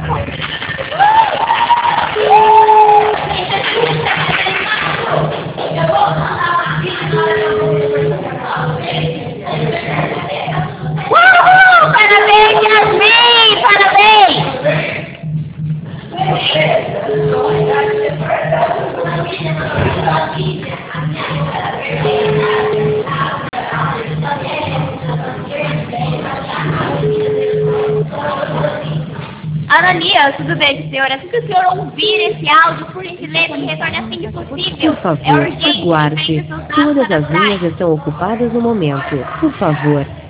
Uhul! Parabéns, Yasmin! Parabéns! Ananias, tudo bem, senhor? Assim que o senhor ouvir esse áudio, por gentileza, me retorne assim que possível. Por favor, É urgente. aguarde. Todas as linhas estão ocupadas no momento. Por favor,